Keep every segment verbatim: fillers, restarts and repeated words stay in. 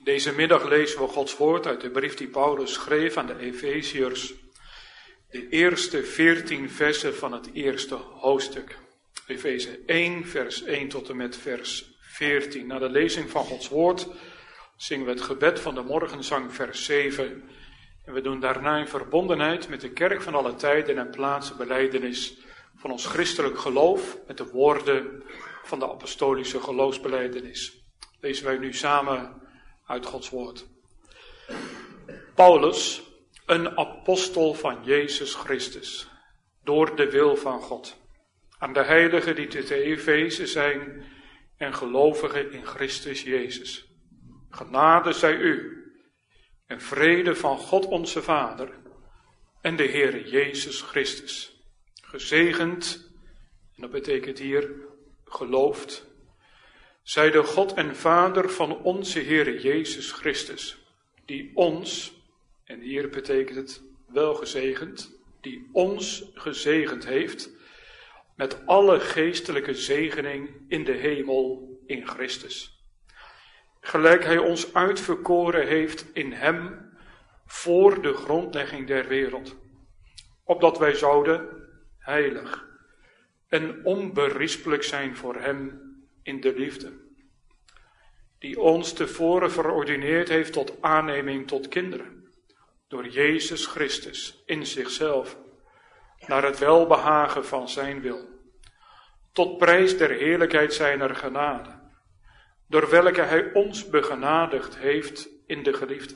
Deze middag lezen we Gods woord uit de brief die Paulus schreef aan de Efeziërs. De eerste veertien versen van het eerste hoofdstuk. Efeze één, vers één tot en met vers veertien. Na de lezing van Gods woord zingen we het gebed van de morgenzang, vers zeven. En we doen daarna in verbondenheid met de kerk van alle tijden en plaatsen belijdenis van ons christelijk geloof met de woorden van de apostolische geloofsbelijdenis. Lezen wij nu samen uit Gods woord. Paulus, een apostel van Jezus Christus, door de wil van God, aan de heiligen die te Efeze zijn en gelovigen in Christus Jezus. Genade zij u en vrede van God onze Vader en de Heere Jezus Christus. Gezegend, en dat betekent hier geloofd, zij de God en Vader van onze Heere Jezus Christus, die ons, en hier betekent het wel gezegend, die ons gezegend heeft met alle geestelijke zegening in de hemel in Christus. Gelijk hij ons uitverkoren heeft in hem voor de grondlegging der wereld, opdat wij zouden heilig en onberispelijk zijn voor hem in de liefde, die ons tevoren verordineerd heeft tot aanneming tot kinderen, door Jezus Christus in zichzelf, naar het welbehagen van zijn wil, tot prijs der heerlijkheid zijner genade, door welke hij ons begenadigd heeft in de geliefde,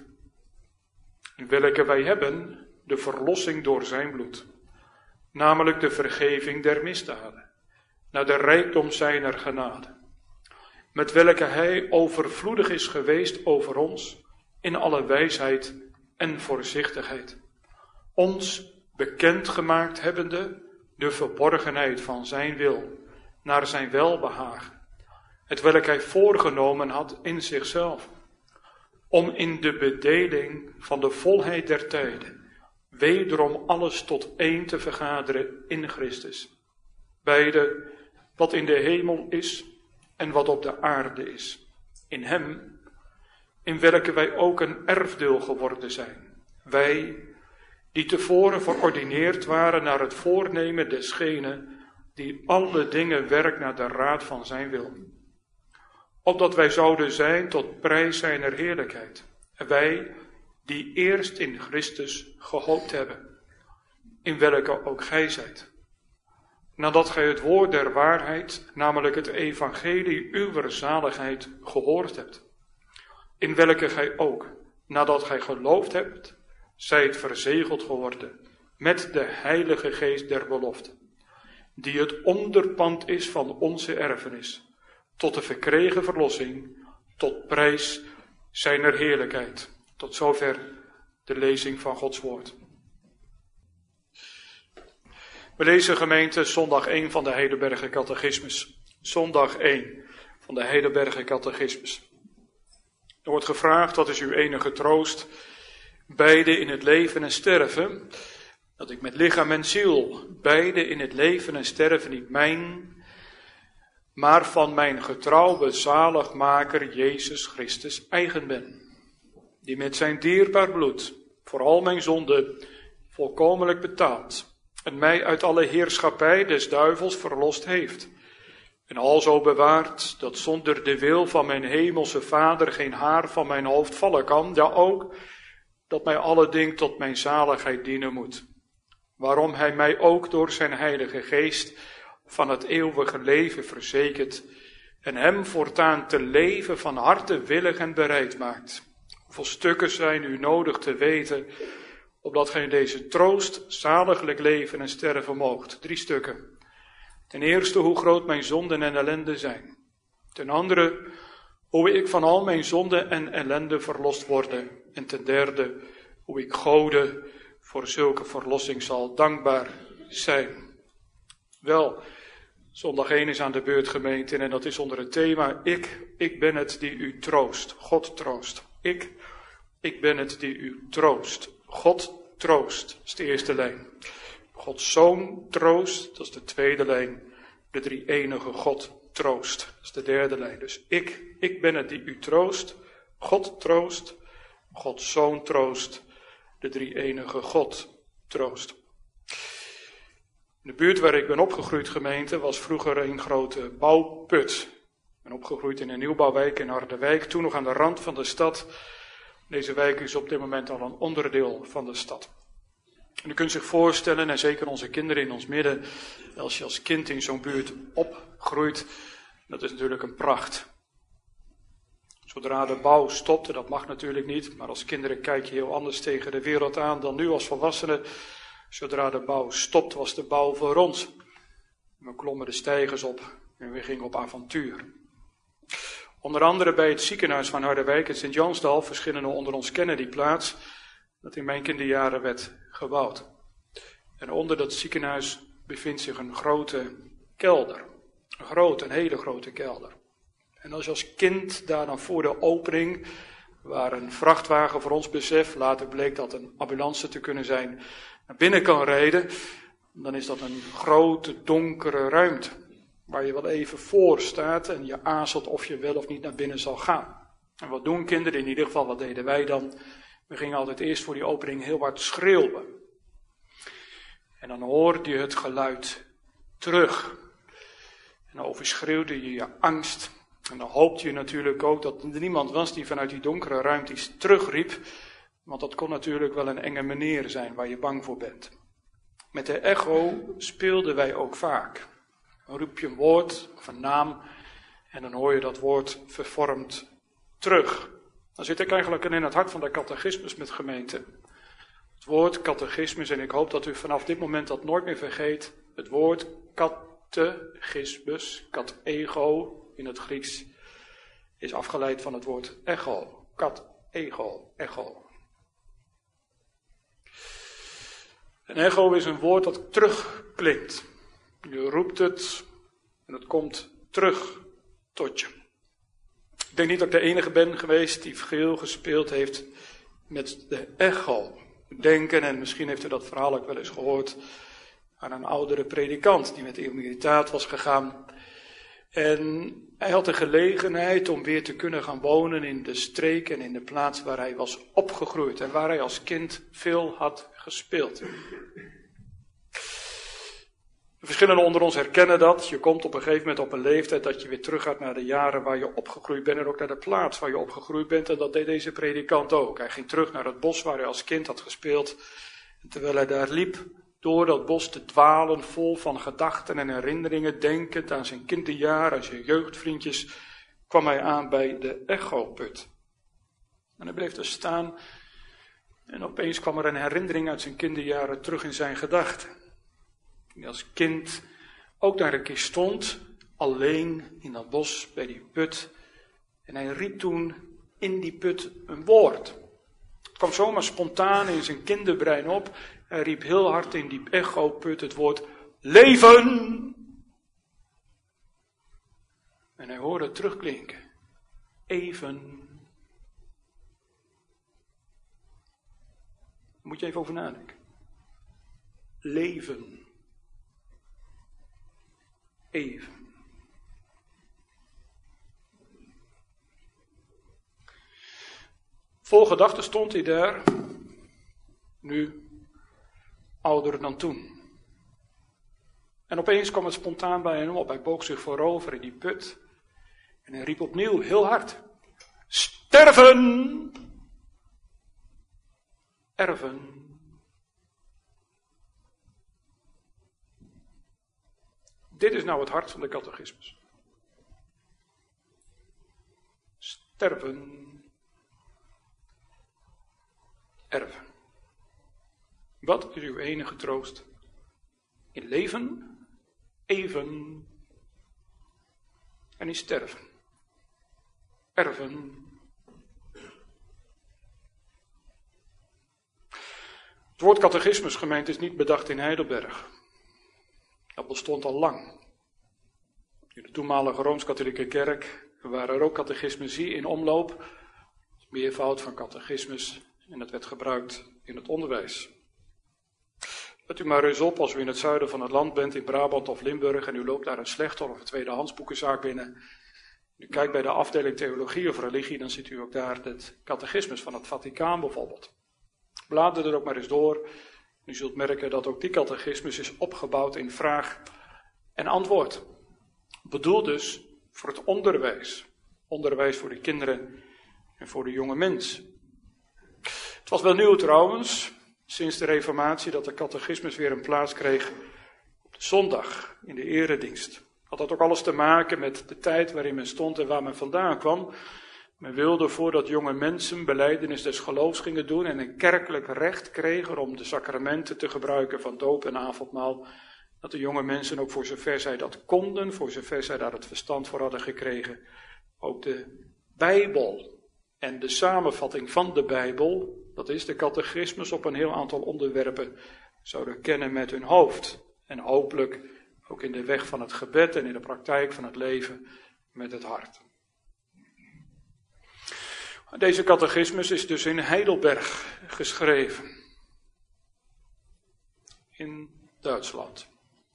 in welke wij hebben de verlossing door zijn bloed, namelijk de vergeving der misdaden, naar de rijkdom zijner genade, met welke hij overvloedig is geweest over ons in alle wijsheid en voorzichtigheid, ons bekendgemaakt hebbende de verborgenheid van zijn wil, naar zijn welbehagen, hetwelk hij voorgenomen had in zichzelf, om in de bedeling van de volheid der tijden wederom alles tot één te vergaderen in Christus, beide wat in de hemel is en wat op de aarde is, in hem, in welke wij ook een erfdeel geworden zijn, wij die tevoren verordineerd waren naar het voornemen desgene die alle dingen werkt naar de raad van zijn wil, opdat wij zouden zijn tot prijs zijner heerlijkheid, en wij die eerst in Christus gehoopt hebben, in welke ook gij zijt, nadat gij het woord der waarheid, namelijk het evangelie uwer zaligheid, gehoord hebt, in welke gij ook, nadat gij geloofd hebt, zijt verzegeld geworden met de heilige geest der belofte, die het onderpand is van onze erfenis, tot de verkregen verlossing, tot prijs zijner heerlijkheid. Tot zover de lezing van Gods woord. We lezen gemeente zondag één van de Heidelberger Catechismus. Zondag één van de Heidelberger Catechismus. Er wordt gevraagd, wat is uw enige troost, beide in het leven en sterven, dat ik met lichaam en ziel, beide in het leven en sterven niet mijn, maar van mijn getrouwe zaligmaker Jezus Christus eigen ben, die met zijn dierbaar bloed voor al mijn zonden volkomenlijk betaald en mij uit alle heerschappij des duivels verlost heeft, en alzo bewaard dat zonder de wil van mijn hemelse Vader geen haar van mijn hoofd vallen kan, ja ook dat mij alle ding tot mijn zaligheid dienen moet, waarom hij mij ook door zijn heilige geest van het eeuwige leven verzekert en hem voortaan te leven van harte willig en bereid maakt. Hoeveel stukken zijn u nodig te weten, opdat gij in deze troost zaliglijk leven en sterven moogt? Drie stukken. Ten eerste, hoe groot mijn zonden en ellende zijn. Ten andere, hoe ik van al mijn zonden en ellende verlost worden. En ten derde, hoe ik Gode voor zulke verlossing zal dankbaar zijn. Wel, zondag één is aan de beurt, gemeente, en dat is onder het thema Ik, ik ben het die u troost. God troost. Ik, ik ben het die u troost. God troost, dat is de eerste lijn. Gods Zoon troost, dat is de tweede lijn. De drie-enige God troost, dat is de derde lijn. Dus ik, ik ben het die u troost. God troost, Gods Zoon troost, de drie-enige God troost. De buurt waar ik ben opgegroeid, gemeente, was vroeger een grote bouwput. Ik ben opgegroeid in een nieuwbouwwijk in Harderwijk, toen nog aan de rand van de stad. Deze wijk is op dit moment al een onderdeel van de stad. En u kunt zich voorstellen, en zeker onze kinderen in ons midden, als je als kind in zo'n buurt opgroeit, dat is natuurlijk een pracht. Zodra de bouw stopte, dat mag natuurlijk niet, maar als kinderen kijk je heel anders tegen de wereld aan dan nu als volwassenen. Zodra de bouw stopt, was de bouw voor ons. We klommen de steigers op en we gingen op avontuur. Onder andere bij het ziekenhuis van Harderwijk in Sint-Jansdal, verschillende onder ons kennen die plaats, dat in mijn kinderjaren werd gebouwd. En onder dat ziekenhuis bevindt zich een grote kelder. Een grote, een hele grote kelder. En als je als kind daar dan voor de opening, waar een vrachtwagen voor ons besef, later bleek dat een ambulance te kunnen zijn, naar binnen kan rijden, dan is dat een grote donkere ruimte, waar je wel even voor staat en je aarzelt of je wel of niet naar binnen zal gaan. En wat doen kinderen? In ieder geval, wat deden wij dan? We gingen altijd eerst voor die opening heel hard schreeuwen. En dan hoorde je het geluid terug. En dan overschreeuwde je je angst. En dan hoopte je natuurlijk ook dat er niemand was die vanuit die donkere ruimte iets terugriep. Want dat kon natuurlijk wel een enge meneer zijn waar je bang voor bent. Met de echo speelden wij ook vaak. Dan roep je een woord of een naam en dan hoor je dat woord vervormd terug. Dan zit ik eigenlijk in het hart van de catechismus met gemeente. Het woord catechismus, en ik hoop dat u vanaf dit moment dat nooit meer vergeet. Het woord catechismus, katego in het Grieks, is afgeleid van het woord echo. Katego, echo. Een echo is een woord dat terugklinkt. Je roept het en het komt terug tot je. Ik denk niet dat ik de enige ben geweest die veel gespeeld heeft met de echo. Denken, en misschien heeft u dat verhaal ook wel eens gehoord, aan een oudere predikant die met de emeritaat was gegaan. En hij had de gelegenheid om weer te kunnen gaan wonen in de streek en in de plaats waar hij was opgegroeid en waar hij als kind veel had gespeeld. De verschillenden onder ons herkennen dat. Je komt op een gegeven moment op een leeftijd dat je weer terug gaat naar de jaren waar je opgegroeid bent en ook naar de plaats waar je opgegroeid bent. En dat deed deze predikant ook. Hij ging terug naar het bos waar hij als kind had gespeeld. En terwijl hij daar liep, door dat bos te dwalen, vol van gedachten en herinneringen, denkend aan zijn kinderjaren, aan zijn jeugdvriendjes, kwam hij aan bij de echoput. En hij bleef daar staan en opeens kwam er een herinnering uit zijn kinderjaren terug in zijn gedachten. Die als kind ook daar een keer stond, alleen in dat bos bij die put. En hij riep toen in die put een woord. Het kwam zomaar spontaan in zijn kinderbrein op. Hij riep heel hard in die echoput het woord leven. En hij hoorde het terugklinken. Even. Moet je even over nadenken. Leven. Even. Vol gedachten stond hij daar, nu ouder dan toen. En opeens kwam het spontaan bij hem op. Hij boog zich voorover in die put en hij riep opnieuw heel hard: sterven! Erven. Dit is nou het hart van de catechismus. Sterven. Erven. Wat is uw enige troost? In leven, even en in sterven. Erven. Het woord catechismus, gemeente, is niet bedacht in Heidelberg. Dat bestond al lang. In de toenmalige Rooms-Katholieke Kerk waren er ook catechismusie in omloop. Meervoud van catechismus en dat werd gebruikt in het onderwijs. Let u maar eens op als u in het zuiden van het land bent, in Brabant of Limburg, en u loopt daar een slechter of een tweedehands boekenzaak binnen. U kijkt bij de afdeling theologie of religie, dan ziet u ook daar het catechismus van het Vaticaan bijvoorbeeld. Blader er ook maar eens door. U zult merken dat ook die catechismus is opgebouwd in vraag en antwoord. Bedoeld dus voor het onderwijs. Onderwijs voor de kinderen en voor de jonge mensen. Het was wel nieuw trouwens, sinds de Reformatie, dat de catechismus weer een plaats kreeg op de zondag in de eredienst. Had dat ook alles te maken met de tijd waarin men stond en waar men vandaan kwam. Men wilde voordat jonge mensen belijdenis des geloofs gingen doen en een kerkelijk recht kregen om de sacramenten te gebruiken van doop en avondmaal, dat de jonge mensen ook voor zover zij dat konden, voor zover zij daar het verstand voor hadden gekregen, ook de Bijbel en de samenvatting van de Bijbel, dat is de catechismus, op een heel aantal onderwerpen zouden kennen met hun hoofd. En hopelijk ook in de weg van het gebed en in de praktijk van het leven met het hart. Deze catechismus is dus in Heidelberg geschreven. In Duitsland.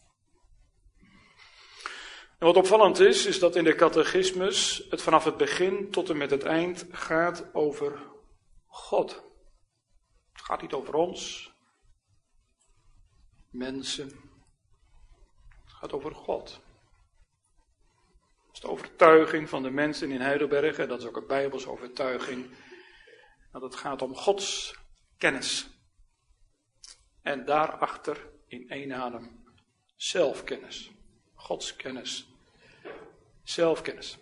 En wat opvallend is, is dat in de catechismus het vanaf het begin tot en met het eind gaat over God. Het gaat niet over ons, mensen. Het gaat over God. Dat is de overtuiging van de mensen in Heidelberg, en dat is ook een Bijbelse overtuiging, dat het gaat om Gods kennis. En daarachter in één adem zelfkennis. Gods kennis. Zelfkennis.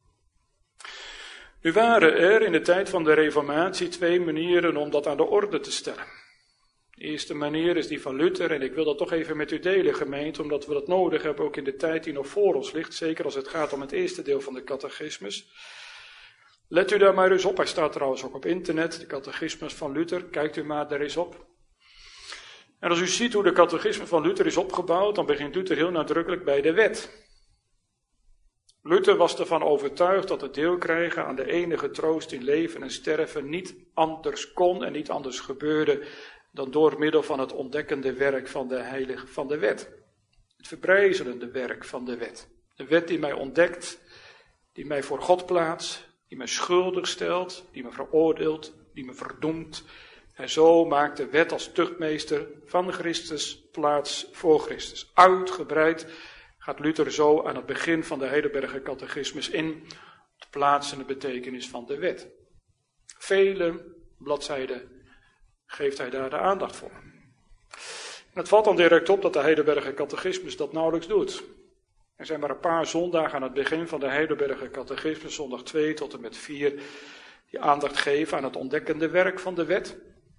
Nu waren er in de tijd van de Reformatie twee manieren om dat aan de orde te stellen. De eerste manier is die van Luther, en ik wil dat toch even met u delen, gemeente, omdat we dat nodig hebben, ook in de tijd die nog voor ons ligt, zeker als het gaat om het eerste deel van de catechismus. Let u daar maar eens op, hij staat trouwens ook op internet, de catechismus van Luther, kijkt u maar daar eens op. En als u ziet hoe de catechismus van Luther is opgebouwd, dan begint Luther heel nadrukkelijk bij de wet. Luther was ervan overtuigd dat het deel krijgen aan de enige troost in leven en sterven niet anders kon en niet anders gebeurde dan door middel van het ontdekkende werk van de heilige van de wet. Het verbrijzelende werk van de wet. De wet die mij ontdekt, die mij voor God plaatst, die mij schuldig stelt, die me veroordeelt, die me verdoemt. En zo maakt de wet als tuchtmeester van Christus plaats voor Christus. Uitgebreid gaat Luther zo aan het begin van de Heidelberger catechismus in de plaatsende betekenis van de wet. Vele bladzijden geeft hij daar de aandacht voor. En het valt dan direct op dat de Heidelberger catechismus dat nauwelijks doet. Er zijn maar een paar zondagen aan het begin van de Heidelberger catechismus, zondag twee tot en met vier, die aandacht geven aan het ontdekkende werk van de wet.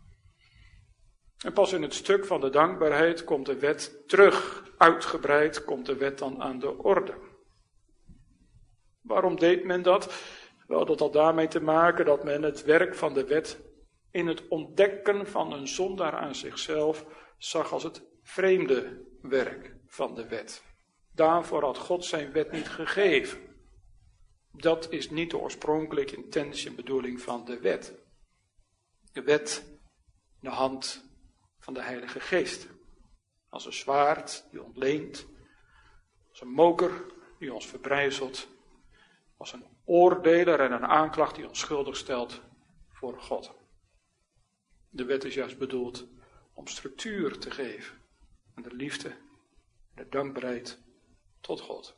En pas in het stuk van de dankbaarheid komt de wet terug. Uitgebreid komt de wet dan aan de orde. Waarom deed men dat? Wel, dat had daarmee te maken dat men het werk van de wet in het ontdekken van een zondaar aan zichzelf zag als het vreemde werk van de wet. Daarvoor had God zijn wet niet gegeven. Dat is niet de oorspronkelijke intentie en bedoeling van de wet. De wet in de hand van de Heilige Geest. Als een zwaard die ontleent, als een moker die ons verbrijzelt, als een oordeler en een aanklacht die ons schuldig stelt voor God. De wet is juist bedoeld om structuur te geven aan de liefde en de dankbaarheid tot God.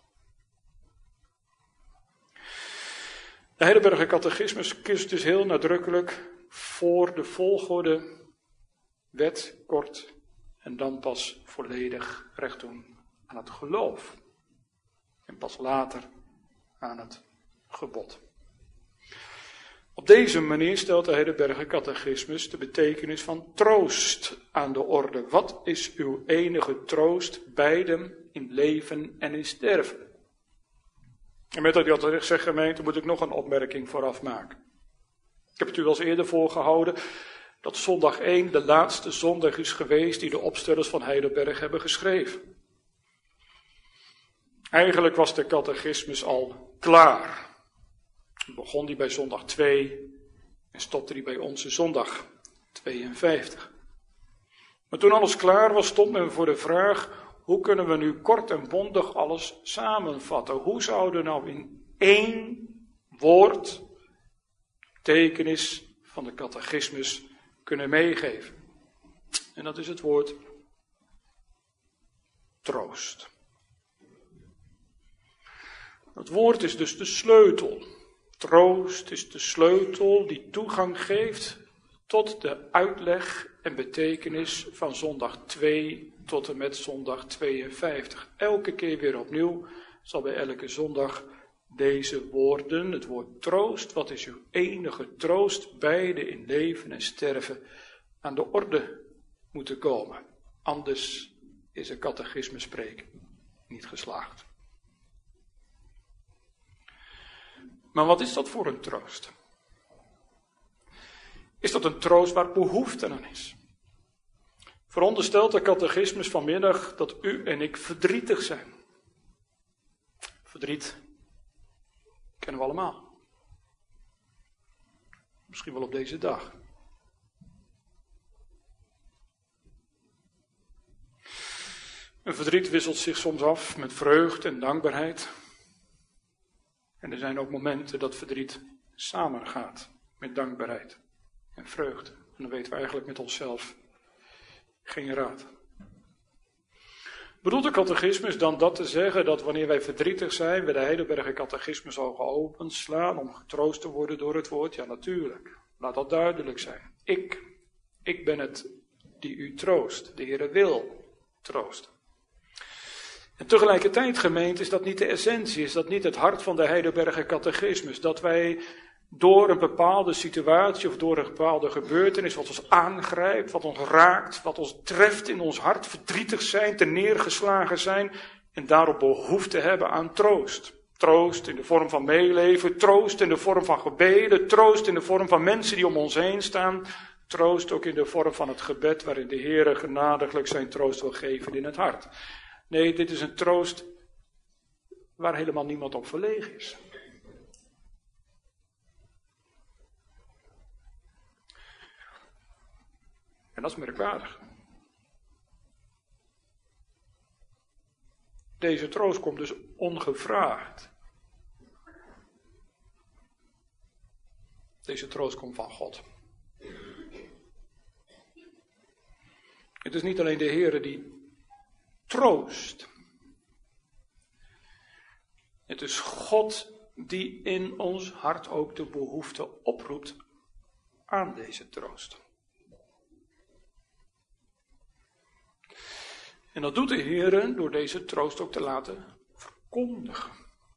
De Heidelberger catechismus kiest dus heel nadrukkelijk voor de volgorde wet kort en dan pas volledig recht doen aan het geloof. En pas later aan het gebod. Op deze manier stelt de Heidelberger catechismus de betekenis van troost aan de orde. Wat is uw enige troost, beiden in leven en in sterven? En met dat ik dat zeg, gemeente, moet ik nog een opmerking vooraf maken. Ik heb het u wel eens eerder voorgehouden dat zondag één de laatste zondag is geweest die de opstellers van Heidelberg hebben geschreven. Eigenlijk was de catechismus al klaar. Begon die bij zondag twee en stopte die bij onze zondag tweeënvijftig. Maar toen alles klaar was, stond men voor de vraag: hoe kunnen we nu kort en bondig alles samenvatten? Hoe zouden we nou in één woord, betekenis van de catechismus kunnen meegeven. En dat is het woord troost. Dat woord is dus de sleutel. Troost is de sleutel die toegang geeft tot de uitleg en betekenis van zondag twee tot en met zondag tweeënvijftig. Elke keer weer opnieuw zal bij elke zondag deze woorden, het woord troost, wat is uw enige troost, beide in leven en sterven, aan de orde moeten komen. Anders is een catechisme spreken niet geslaagd. Maar wat is dat voor een troost? Is dat een troost waar behoefte aan is? Veronderstelt de catechismus vanmiddag dat u en ik verdrietig zijn. Verdriet kennen we allemaal. Misschien wel op deze dag. Een verdriet wisselt zich soms af met vreugde en dankbaarheid. En er zijn ook momenten dat verdriet samengaat met dankbaarheid en vreugde. En dan weten we eigenlijk met onszelf geen raad. Bedoelt de catechismus dan dat te zeggen dat wanneer wij verdrietig zijn, we de Heidelberger catechismus al geopend slaan om getroost te worden door het woord? Ja, natuurlijk. Laat dat duidelijk zijn. Ik, ik ben het die u troost. De Heere wil troosten. En tegelijkertijd, gemeente, is dat niet de essentie, is dat niet het hart van de Heidelberger catechismus. Dat wij door een bepaalde situatie of door een bepaalde gebeurtenis wat ons aangrijpt, wat ons raakt, wat ons treft in ons hart, verdrietig zijn, terneergeslagen zijn en daarop behoefte hebben aan troost. Troost in de vorm van meeleven, troost in de vorm van gebeden, troost in de vorm van mensen die om ons heen staan, troost ook in de vorm van het gebed waarin de Heere genadiglijk zijn troost wil geven in het hart. Nee, dit is een troost waar helemaal niemand op verlegen is. En dat is merkwaardig. Deze troost komt dus ongevraagd. Deze troost komt van God. Het is niet alleen de Heere die troost. Het is God die in ons hart ook de behoefte oproept aan deze troost. En dat doet de Heere door deze troost ook te laten verkondigen.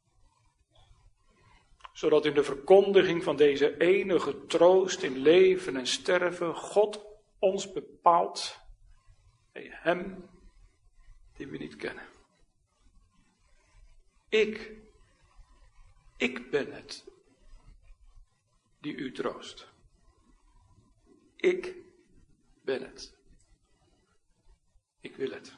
Zodat in de verkondiging van deze enige troost in leven en sterven God ons bepaalt bij hem die we niet kennen. Ik, ik ben het die u troost. Ik ben het. Ik wil het.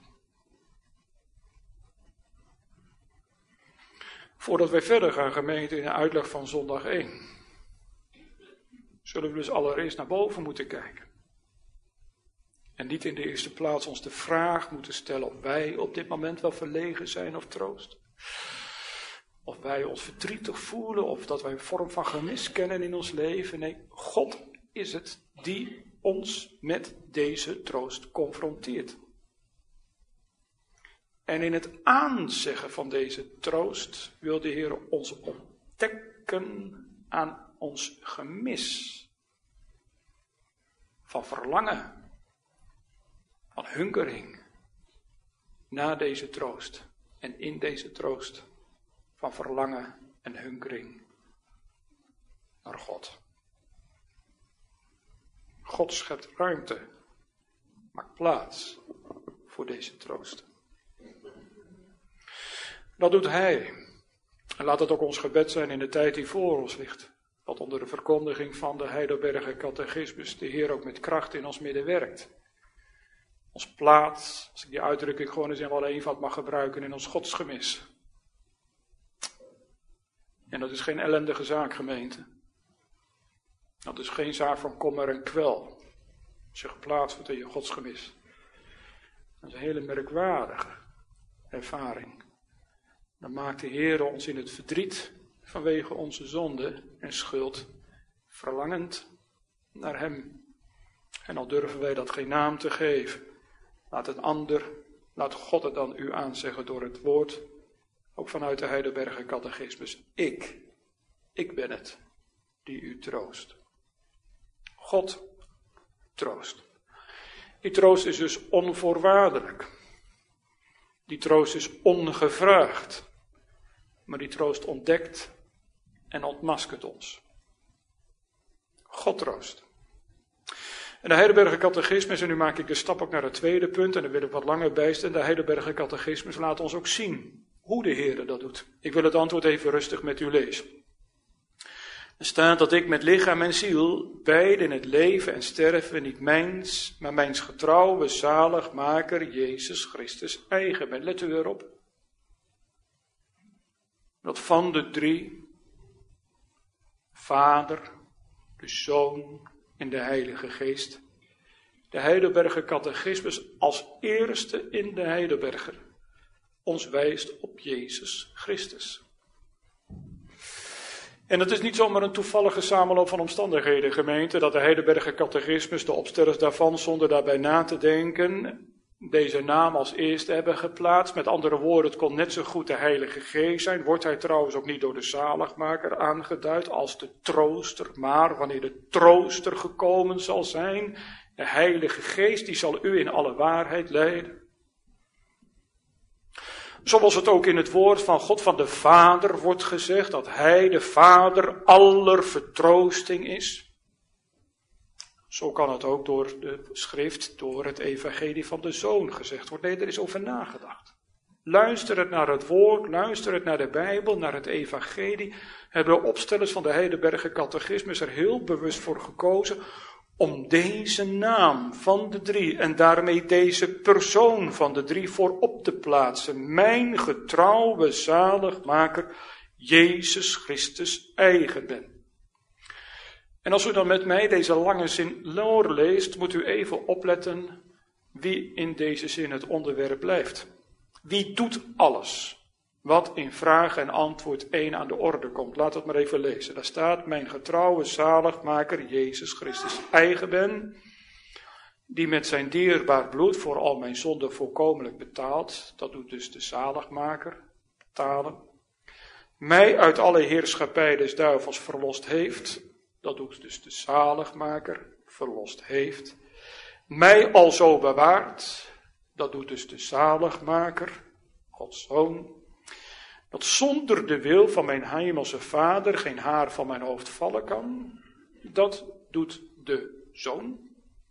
Voordat wij verder gaan, gemeente, in de uitleg van zondag één, zullen we dus allereerst naar boven moeten kijken. En niet in de eerste plaats ons de vraag moeten stellen of wij op dit moment wel verlegen zijn of troost. Of wij ons verdrietig voelen of dat wij een vorm van gemis kennen in ons leven. Nee, God is het die ons met deze troost confronteert. En in het aanzeggen van deze troost wil de Heer ons ontdekken aan ons gemis. Van verlangen, van hunkering naar deze troost. En in deze troost van verlangen en hunkering naar God. God schept ruimte, maakt plaats voor deze troost. Dat doet Hij. En laat het ook ons gebed zijn in de tijd die voor ons ligt. Dat onder de verkondiging van de Heidelberger catechismus de Heer ook met kracht in ons midden werkt. Ons plaats, als ik die uitdrukking gewoon eens in alle eenvoud mag gebruiken, in ons godsgemis. En dat is geen ellendige zaak, gemeente. Dat is geen zaak van kommer en kwel. Als je geplaatst wordt in je godsgemis. Dat is een hele merkwaardige ervaring. Dan maakt de Heer ons in het verdriet vanwege onze zonde en schuld, verlangend naar hem. En al durven wij dat geen naam te geven, laat een ander, laat God het dan u aanzeggen door het woord, ook vanuit de Heidelberger Catechismus. Ik, ik ben het die u troost. God troost. Die troost is dus onvoorwaardelijk. Die troost is ongevraagd. Maar die troost ontdekt en ontmaskert ons. God troost. En de Heidelberger Catechismus, en nu maak ik de stap ook naar het tweede punt, en daar wil ik wat langer bij staan. De Heidelberger Catechismus laat ons ook zien hoe de Heer dat doet. Ik wil het antwoord even rustig met u lezen. Er staat dat ik met lichaam en ziel, beide in het leven en sterven, niet mijns, maar mijns getrouwe zaligmaker Jezus Christus eigen ben. Let u erop. Dat van de drie, Vader, de Zoon en de Heilige Geest, de Heidelberger Catechismus als eerste in de Heidelberger ons wijst op Jezus Christus. En het is niet zomaar een toevallige samenloop van omstandigheden, gemeente, dat de Heidelberger Catechismus, de opstellers daarvan, zonder daarbij na te denken, deze naam als eerste hebben geplaatst. Met andere woorden, het kon net zo goed de Heilige Geest zijn. Wordt hij trouwens ook niet door de zaligmaker aangeduid als de trooster. Maar wanneer de trooster gekomen zal zijn, de Heilige Geest, die zal u in alle waarheid leiden. Zoals het ook in het woord van God van de Vader wordt gezegd, dat hij, de Vader, aller vertroosting is. Zo kan het ook door de schrift, door het evangelie van de Zoon gezegd worden. Nee, er is over nagedacht. Luister het naar het woord, luister het naar de Bijbel, naar het evangelie. Hebben de opstellers van de Heidelberger Catechismus er heel bewust voor gekozen om deze naam van de drie en daarmee deze persoon van de drie voorop te plaatsen. Mijn getrouwe zaligmaker, Jezus Christus eigen ben. En als u dan met mij deze lange zin doorleest, moet u even opletten wie in deze zin het onderwerp blijft. Wie doet alles wat in vraag en antwoord één aan de orde komt? Laat het maar even lezen. Daar staat, mijn getrouwe zaligmaker Jezus Christus eigen ben, die met zijn dierbaar bloed voor al mijn zonden volkomenlijk betaalt. Dat doet dus de zaligmaker, betalen. Mij uit alle heerschappij des duivels verlost heeft. Dat doet dus de zaligmaker, verlost heeft. Mij alzo bewaart. Dat doet dus de zaligmaker, Gods Zoon. Dat zonder de wil van mijn hemelse Vader geen haar van mijn hoofd vallen kan. Dat doet de Zoon.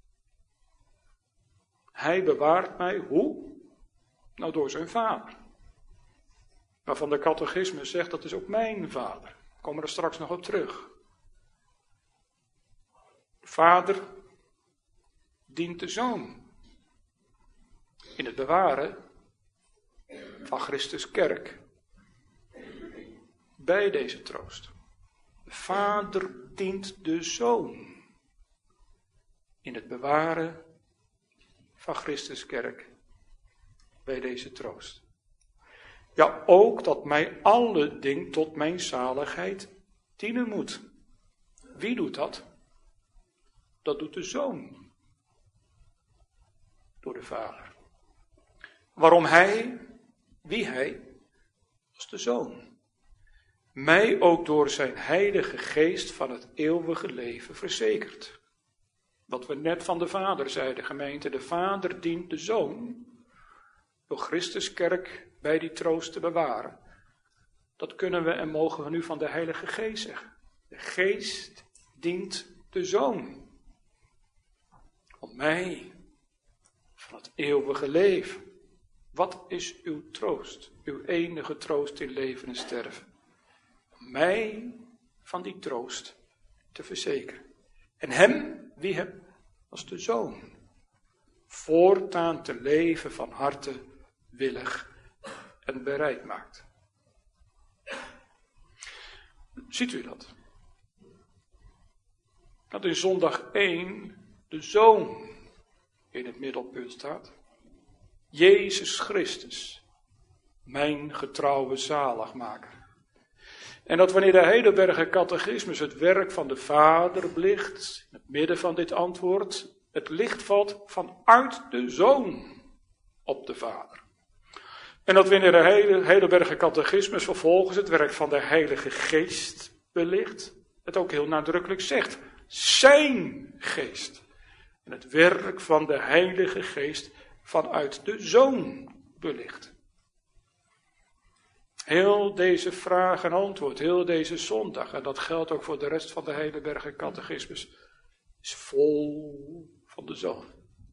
Hij bewaart mij, hoe? Nou, door zijn Vader. Waarvan de catechismus zegt, dat is ook mijn Vader. We komen er straks nog op terug. De Vader dient de Zoon in het bewaren van Christus kerk. Bij deze troost. De Vader dient de Zoon in het bewaren van Christus kerk. Bij deze troost. Ja, ook dat mij alle ding tot mijn zaligheid dienen moet. Wie doet dat? Dat doet de Zoon. Door de Vader. Waarom hij? Wie hij? Dat is de Zoon. Mij ook door zijn heilige geest van het eeuwige leven verzekert. Wat we net van de Vader zeiden, gemeente. De Vader dient de Zoon door Christus kerk bij die troost te bewaren. Dat kunnen we en mogen we nu van de Heilige Geest zeggen. De Geest dient de Zoon. Om mij van het eeuwige leven. Wat is uw troost? Uw enige troost in leven en sterven. Om mij van die troost te verzekeren. En hem, wie hem? Als de Zoon. Voortaan te leven van harte willig en bereid maakt. Ziet u dat? Dat in zondag één de Zoon in het middelpunt staat. Jezus Christus, mijn getrouwe zaligmaker. En dat wanneer de Heidelberger Catechismus het werk van de Vader belicht, in het midden van dit antwoord, het licht valt vanuit de Zoon op de Vader. En dat wanneer de Heidelberger Catechismus vervolgens het werk van de Heilige Geest belicht, het ook heel nadrukkelijk zegt, zijn geest. En het werk van de Heilige Geest vanuit de Zoon belicht. Heel deze vraag en antwoord, heel deze zondag, en dat geldt ook voor de rest van de Heidelberger Catechismus, is vol van de Zoon.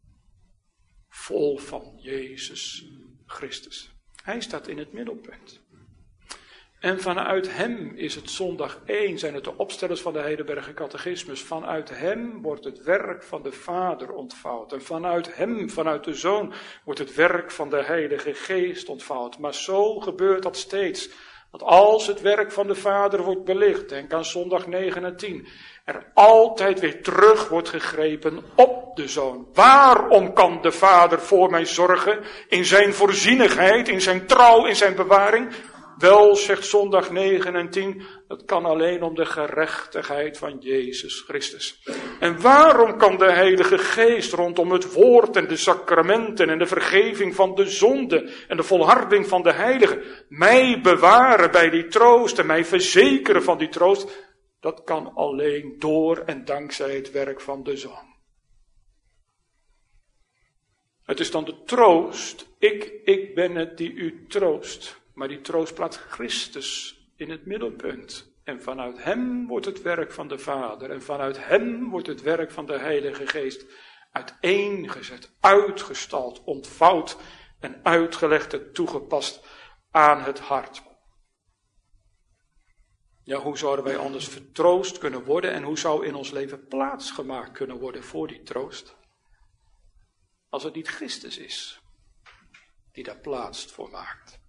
Vol van Jezus Christus. Hij staat in het middelpunt. En vanuit hem is het zondag één, zijn het de opstellers van de Heidelberger Catechismus. Vanuit hem wordt het werk van de Vader ontvouwd. En vanuit hem, vanuit de Zoon, wordt het werk van de Heilige Geest ontvouwd. Maar zo gebeurt dat steeds. Dat als het werk van de Vader wordt belicht, denk aan zondag negen en tien, er altijd weer terug wordt gegrepen op de Zoon. Waarom kan de Vader voor mij zorgen in zijn voorzienigheid, in zijn trouw, in zijn bewaring? Wel, zegt zondag negen en tien, dat kan alleen om de gerechtigheid van Jezus Christus. En waarom kan de Heilige Geest rondom het woord en de sacramenten en de vergeving van de zonde en de volharding van de heiligen mij bewaren bij die troost en mij verzekeren van die troost? Dat kan alleen door en dankzij het werk van de Zoon. Het is dan de troost, ik, ik ben het die u troost. Maar die troost plaatst Christus in het middelpunt. En vanuit hem wordt het werk van de Vader. En vanuit hem wordt het werk van de Heilige Geest uiteengezet, uitgestald, ontvouwd en uitgelegd en toegepast aan het hart. Ja, hoe zouden wij anders vertroost kunnen worden en hoe zou in ons leven plaats gemaakt kunnen worden voor die troost? Als het niet Christus is die daar plaats voor maakt.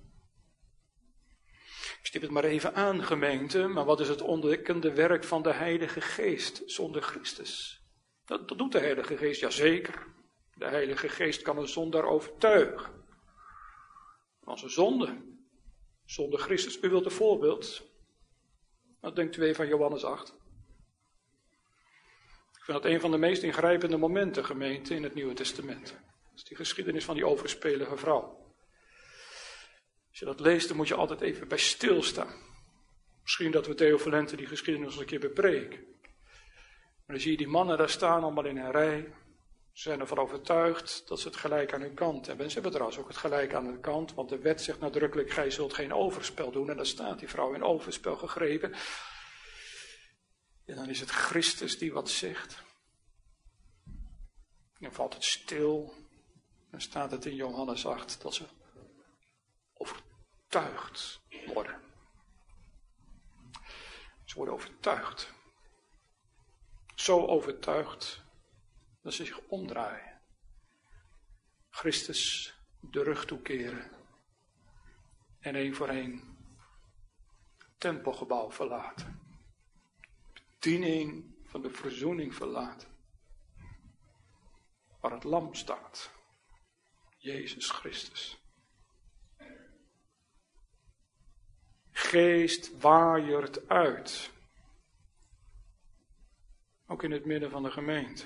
Ik stip het maar even aan, gemeente, maar wat is het ontdekkende werk van de Heilige Geest zonder Christus? Dat, dat doet de Heilige Geest, jazeker. De Heilige Geest kan een zondaar overtuigen van zijn zonde, zonder Christus. U wilt een voorbeeld? Wat denkt u even aan Johannes acht? Ik vind dat een van de meest ingrijpende momenten, gemeente, in het Nieuwe Testament. Dat is die geschiedenis van die overspelige vrouw. Als je dat leest, dan moet je altijd even bij stilstaan. Misschien dat we Theofelente die geschiedenis nog een keer bepreken. Maar dan zie je die mannen daar staan, allemaal in een rij. Ze zijn ervan overtuigd dat ze het gelijk aan hun kant hebben. En ze hebben trouwens ook het gelijk aan hun kant, want de wet zegt nadrukkelijk, gij zult geen overspel doen. En daar staat die vrouw in overspel gegrepen. En dan is het Christus die wat zegt. Dan valt het stil. Dan staat het in Johannes acht dat ze overtuigd worden. Ze worden overtuigd. Zo overtuigd dat ze zich omdraaien. Christus de rug toekeren. En één voor één het tempelgebouw verlaten. Bediening van de verzoening verlaten. Waar het lam staat. Jezus Christus. Geest waaiert uit. Ook in het midden van de gemeente.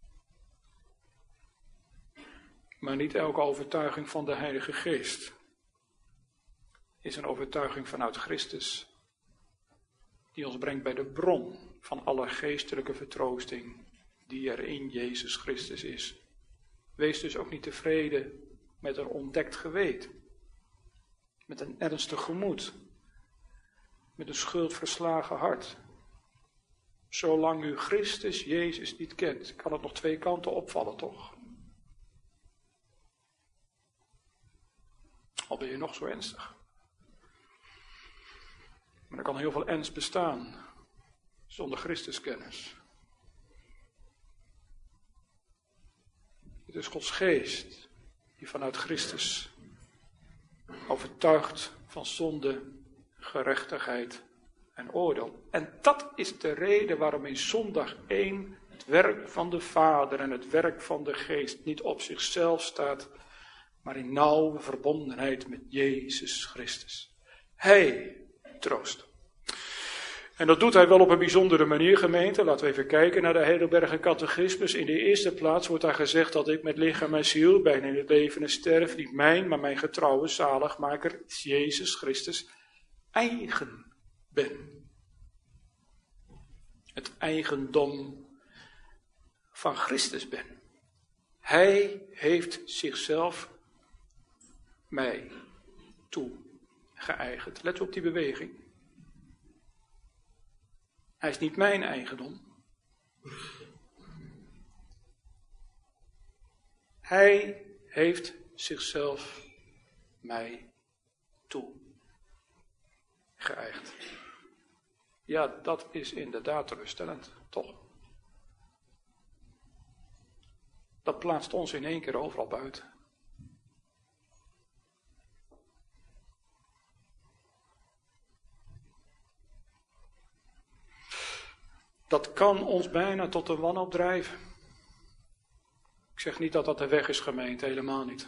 Maar niet elke overtuiging van de Heilige Geest is een overtuiging vanuit Christus. Die ons brengt bij de bron van alle geestelijke vertroosting die er in Jezus Christus is. Wees dus ook niet tevreden met een ontdekt geweten. Met een ernstig gemoed. Met een schuldverslagen hart. Zolang u Christus Jezus niet kent, kan het nog twee kanten opvallen, toch? Al ben je nog zo ernstig. Maar er kan heel veel ernst bestaan zonder Christuskennis. Het is Gods geest die vanuit Christus overtuigt van zonde, gerechtigheid en oordeel. En dat is de reden waarom in zondag één het werk van de Vader en het werk van de Geest niet op zichzelf staat, maar in nauwe verbondenheid met Jezus Christus. Hij troost. En dat doet hij wel op een bijzondere manier, gemeente. Laten we even kijken naar de Heidelberger Catechismus. In de eerste plaats wordt daar gezegd dat ik met lichaam en ziel, bijna in het leven en sterf, niet mijn, maar mijn getrouwe zaligmaker, Jezus Christus, eigen ben. Het eigendom van Christus ben. Hij heeft zichzelf mij toegeëigend. Let op die beweging. Hij is niet mijn eigendom. Hij heeft zichzelf mij toegeëigend. Ja, dat is inderdaad teleurstellend, toch? Dat plaatst ons in één keer overal buiten. Dat kan ons bijna tot de wanhoop drijven. Ik zeg niet dat dat de weg is, gemeente, helemaal niet.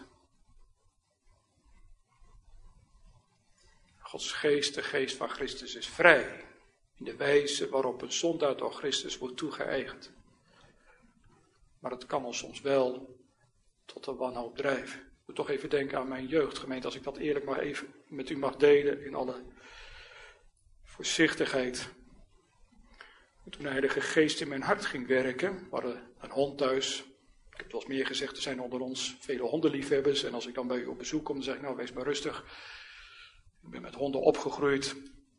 Gods geest, de geest van Christus, is vrij in de wijze waarop een zondaar door Christus wordt toegeëigend. Maar het kan ons soms wel tot de wanhoop drijven. Ik moet toch even denken aan mijn jeugd, gemeente, als ik dat eerlijk maar even met u mag delen in alle voorzichtigheid. Toen de Heilige Geest in mijn hart ging werken, we hadden een hond thuis. Ik heb het wel eens meer gezegd, er zijn onder ons vele hondenliefhebbers. En als ik dan bij u op bezoek kom, dan zeg ik, nou wees maar rustig. Ik ben met honden opgegroeid.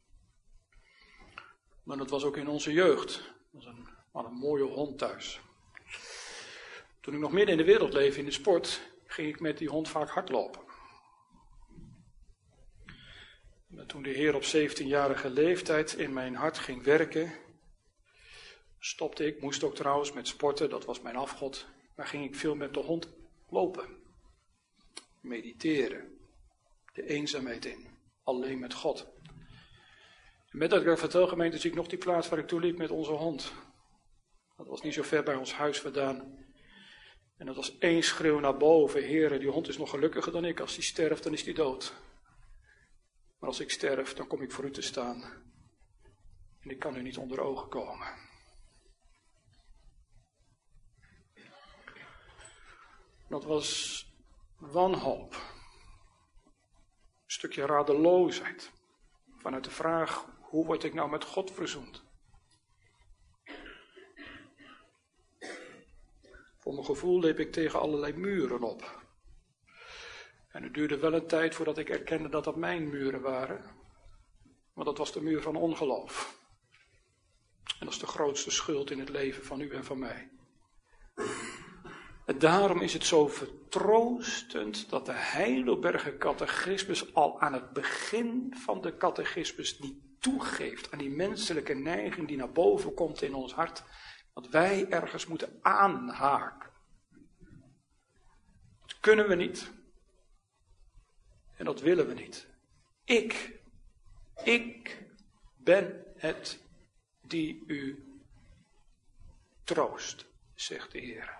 Maar dat was ook in onze jeugd. Dat was een, we hadden een mooie hond thuis. Toen ik nog midden in de wereld leefde, in de sport, ging ik met die hond vaak hardlopen. En toen de Heer op zeventienjarige leeftijd in mijn hart ging werken, stopte ik, moest ook trouwens met sporten, dat was mijn afgod, maar ging ik veel met de hond lopen. Mediteren. De eenzaamheid in. Alleen met God. En met dat ik dat vertel, gemeente, zie ik nog die plaats waar ik toen liep met onze hond. Dat was niet zo ver bij ons huis vandaan. En dat was één schreeuw naar boven. Heere, die hond is nog gelukkiger dan ik. Als die sterft, dan is die dood. Maar als ik sterf, dan kom ik voor u te staan. En ik kan u niet onder ogen komen. Dat was wanhoop. Een stukje radeloosheid. Vanuit de vraag, hoe word ik nou met God verzoend? Voor mijn gevoel liep ik tegen allerlei muren op. En het duurde wel een tijd voordat ik erkende dat dat mijn muren waren. Want dat was de muur van ongeloof. En dat is de grootste schuld in het leven van u en van mij. En daarom is het zo vertroostend dat de Heidelberger Catechismus al aan het begin van de catechismus niet toegeeft aan die menselijke neiging die naar boven komt in ons hart, dat wij ergens moeten aanhaken. Dat kunnen we niet. En dat willen we niet. Ik, ik ben het die u troost, zegt de Heer.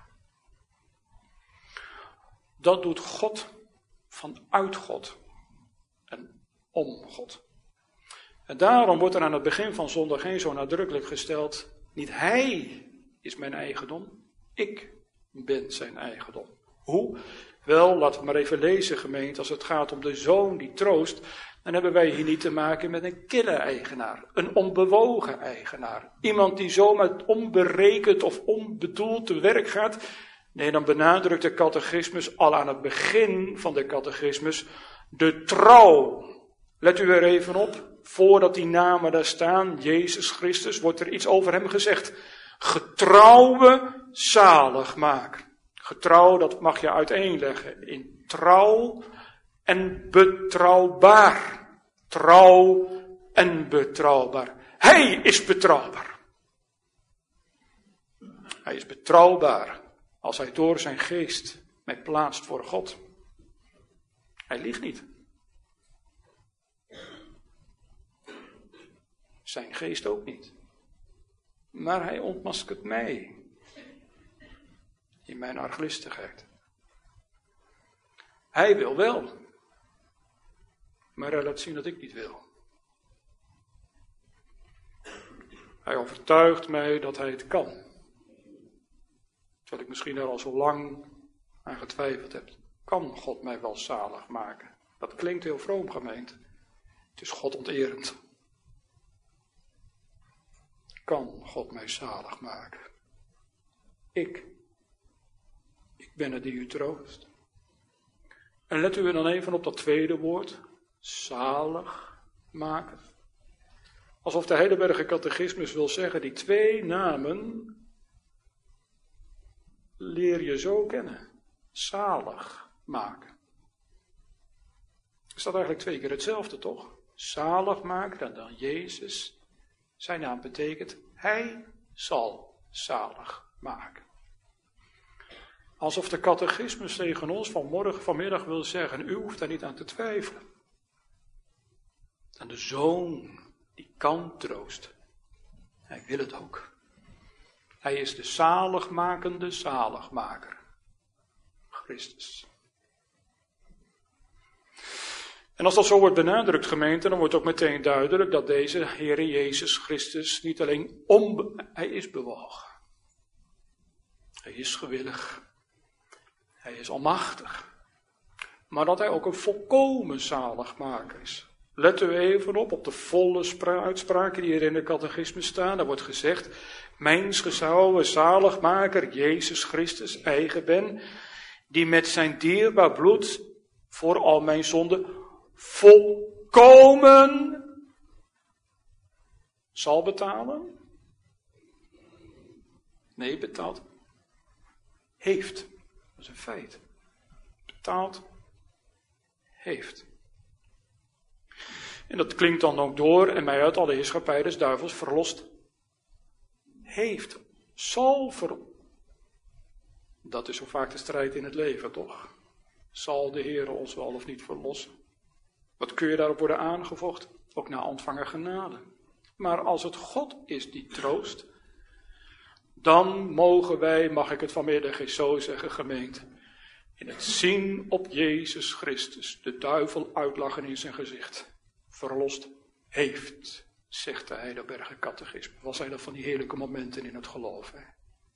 Dat doet God vanuit God en om God. En daarom wordt er aan het begin van zondag geen zo nadrukkelijk gesteld, niet hij is mijn eigendom, ik ben zijn eigendom. Hoe? Wel, laten we maar even lezen, gemeente, als het gaat om de zoon die troost, dan hebben wij hier niet te maken met een kille eigenaar, een onbewogen eigenaar. Iemand die zomaar onberekend of onbedoeld te werk gaat. Nee, dan benadrukt de catechismus al aan het begin van de catechismus de trouw. Let u er even op, voordat die namen daar staan, Jezus Christus, wordt er iets over hem gezegd. Getrouwe zaligmaker. Getrouw, dat mag je uiteenleggen in trouw en betrouwbaar. Trouw en betrouwbaar. Hij is betrouwbaar. Hij is betrouwbaar als hij door zijn geest mij plaatst voor God. Hij liegt niet. Zijn geest ook niet. Maar hij ontmaskert mij. In mijn arglistigheid. Hij wil wel. Maar hij laat zien dat ik niet wil. Hij overtuigt mij dat hij het kan. Terwijl ik misschien er al zo lang aan getwijfeld heb. Kan God mij wel zalig maken? Dat klinkt heel vroom, gemeente. Het is godonterend. Kan God mij zalig maken? Ik. Ik ben het die u troost. En let u dan even op dat tweede woord. Zalig maken. Alsof de Heidelberger Catechismus wil zeggen, die twee namen leer je zo kennen. Zalig maken. Is dat eigenlijk twee keer hetzelfde, toch? Zalig maken en dan Jezus. Zijn naam betekent, hij zal zalig maken. Alsof de catechismus tegen ons vanmorgen, vanmiddag wil zeggen, u hoeft daar niet aan te twijfelen. En de Zoon, die kan troosten. Hij wil het ook. Hij is de zaligmakende zaligmaker. Christus. En als dat zo wordt benadrukt, gemeente, dan wordt ook meteen duidelijk dat deze Heere Jezus Christus niet alleen onbe... Hij is bewogen. Hij is gewillig. Hij is almachtig. Maar dat hij ook een volkomen zaligmaker is. Let u even op, op de volle spra- uitspraken die hier in de catechismus staan. Daar wordt gezegd, mijns gezouwe zaligmaker, Jezus Christus, eigen ben, die met zijn dierbaar bloed voor al mijn zonden volkomen zal betalen? Nee, betaald heeft. Dat is een feit. Betaald heeft. En dat klinkt dan ook door en mij uit alle heerschappij des duivels verlost heeft. Zal ver... Dat is zo vaak de strijd in het leven, toch? Zal de Heer ons wel of niet verlossen? Wat kun je daarop worden aangevochten? Ook na ontvangen genade. Maar als het God is die troost, dan mogen wij, mag ik het vanmiddag eens zo zeggen, gemeente, in het zien op Jezus Christus de duivel uitlachen in zijn gezicht. Verlost heeft, zegt de Heidelberger Catechismus. Wat zijn dat van die heerlijke momenten in het geloof, hè?